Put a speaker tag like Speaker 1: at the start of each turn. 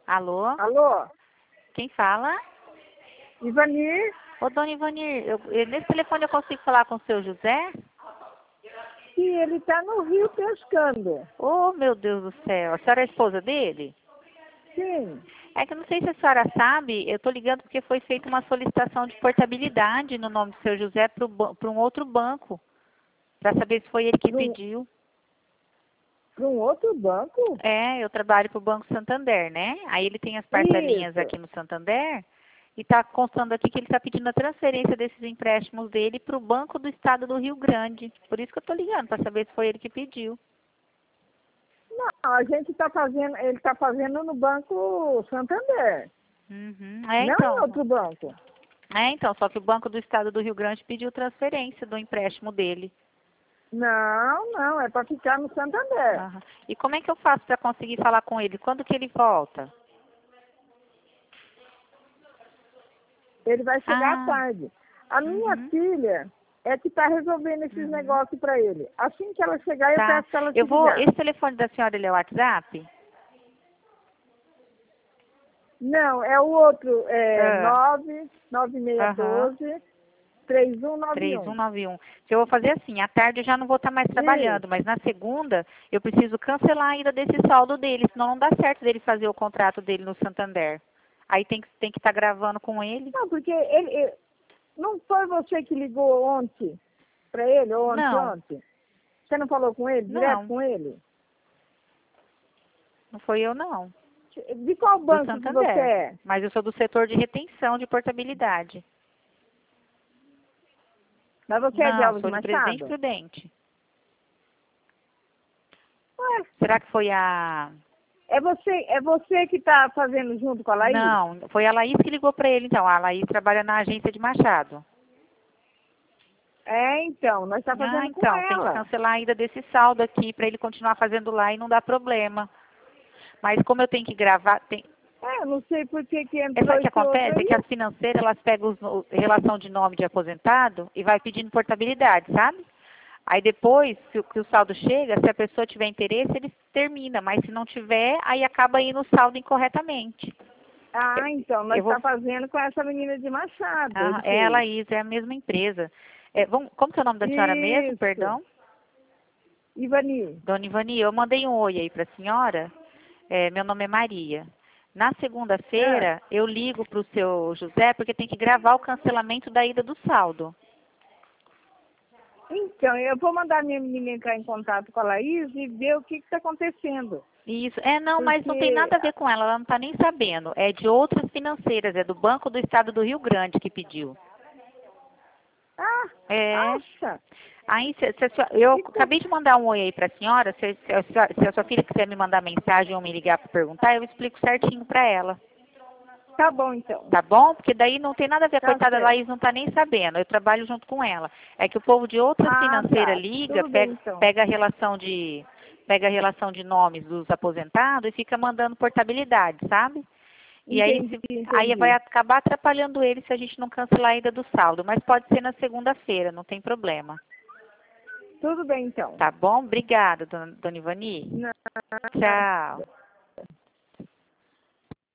Speaker 1: Alô?
Speaker 2: Alô?
Speaker 1: Quem fala?
Speaker 2: Ivani?
Speaker 1: Ô, dona Ivani, nesse telefone eu consigo falar com o seu José?
Speaker 2: Sim, ele está no rio pescando.
Speaker 1: Oh, meu Deus do céu. A senhora é a esposa dele?
Speaker 2: Sim.
Speaker 1: É que eu não sei se a senhora sabe, eu tô ligando porque foi feita uma solicitação de portabilidade no nome do seu José para um outro banco, para saber se foi ele que pediu.
Speaker 2: Para um outro banco?
Speaker 1: É, eu trabalho para o Banco Santander, né? Aí ele tem as parcelinhas
Speaker 2: Isso.
Speaker 1: aqui no Santander e está constando aqui que ele está pedindo a transferência desses empréstimos dele para o Banco do Estado do Rio Grande. Por isso que eu estou ligando, para saber se foi ele que pediu.
Speaker 2: Não, a gente está fazendo, ele está fazendo no Banco Santander.
Speaker 1: Uhum.
Speaker 2: Não em outro banco.
Speaker 1: Só que o Banco do Estado do Rio Grande pediu transferência do empréstimo dele.
Speaker 2: Não, é para ficar no Santander.
Speaker 1: Aham. E como é que eu faço para conseguir falar com ele? Quando que ele volta?
Speaker 2: Ele vai chegar à tarde. A minha filha é que está resolvendo esses negócios para ele. Assim que ela chegar, eu peço para ela te ligar.
Speaker 1: Esse telefone da senhora, ele é o WhatsApp?
Speaker 2: Não, é o outro, é
Speaker 1: Ah.
Speaker 2: 99612 3191.
Speaker 1: 3191. Eu vou fazer assim, à tarde eu já não vou estar mais trabalhando, mas na segunda eu preciso cancelar a ida desse saldo dele, senão não dá certo dele fazer o contrato dele no Santander. Aí tem que estar gravando com ele.
Speaker 2: Não, porque não foi você que ligou ontem para ele, ou
Speaker 1: Não,
Speaker 2: ontem? Você não falou com ele, direto
Speaker 1: não,
Speaker 2: com ele?
Speaker 1: não foi eu não.
Speaker 2: De qual
Speaker 1: Do
Speaker 2: banco que você
Speaker 1: Santander.
Speaker 2: é?
Speaker 1: Mas eu sou do setor de retenção de portabilidade.
Speaker 2: Mas você é de
Speaker 1: Não,
Speaker 2: Alves
Speaker 1: sou de Presidente
Speaker 2: Machado?
Speaker 1: Prudente.
Speaker 2: Ué,
Speaker 1: Será que foi a...
Speaker 2: é você que está fazendo junto com a Laís?
Speaker 1: Não, foi a Laís que ligou para ele, então. A Laís trabalha na agência de Machado.
Speaker 2: É, então, nós estamos fazendo com
Speaker 1: Então, tem que
Speaker 2: ela.
Speaker 1: cancelar ainda desse saldo aqui para ele continuar fazendo lá e não dar problema. Mas como eu tenho que gravar,
Speaker 2: Eu não sei por que entrou
Speaker 1: sabe o que
Speaker 2: esse outro
Speaker 1: acontece? É
Speaker 2: aí.
Speaker 1: que as financeiras, elas pegam relação de nome de aposentado e vai pedindo portabilidade, sabe? Aí depois, que o saldo chega, se a pessoa tiver interesse, ele termina, mas se não tiver, aí acaba indo o saldo incorretamente.
Speaker 2: Ah, então, nós
Speaker 1: Eu vou...
Speaker 2: estamos fazendo com essa menina de Machado. Ele
Speaker 1: É a
Speaker 2: fez.
Speaker 1: Laís, é a mesma empresa. Como que é o nome da senhora mesmo,
Speaker 2: Isso.
Speaker 1: perdão?
Speaker 2: Ivani.
Speaker 1: Dona Ivani, eu mandei um oi aí para a senhora. Meu nome é Maria. Na
Speaker 2: Ah,
Speaker 1: segunda-feira, eu ligo para o seu José, porque tem que gravar o cancelamento da ida do saldo.
Speaker 2: então, eu vou mandar minha menina entrar em contato com a Laís e ver o que está acontecendo.
Speaker 1: Isso. Não, mas não tem
Speaker 2: Porque,
Speaker 1: nada a ver com ela não está nem sabendo. É de outras financeiras, é do Banco do Estado do Rio Grande que pediu.
Speaker 2: ah,
Speaker 1: É.
Speaker 2: acha?
Speaker 1: Aí, eu
Speaker 2: Então,
Speaker 1: acabei de mandar um oi aí para a senhora. Se a sua filha quiser me mandar mensagem ou me ligar para perguntar, eu explico certinho para ela.
Speaker 2: tá bom, então.
Speaker 1: Tá bom? Porque daí não tem nada a ver, a
Speaker 2: Tá
Speaker 1: coitada
Speaker 2: certo.
Speaker 1: Laís não tá nem sabendo. Eu trabalho junto com ela. É que o povo de outras
Speaker 2: Ah,
Speaker 1: financeiras
Speaker 2: tá.
Speaker 1: liga,
Speaker 2: Tudo bem, então.
Speaker 1: pega a relação de nomes dos aposentados e fica mandando portabilidade, sabe? E aí,
Speaker 2: Entendi,
Speaker 1: aí vai
Speaker 2: entendi.
Speaker 1: acabar atrapalhando ele se a gente não cancelar a ida do saldo. Mas pode ser na segunda-feira, não tem problema.
Speaker 2: Tudo bem, então.
Speaker 1: Tá bom? Obrigada, dona Ivani.
Speaker 2: Nada.
Speaker 1: Tchau.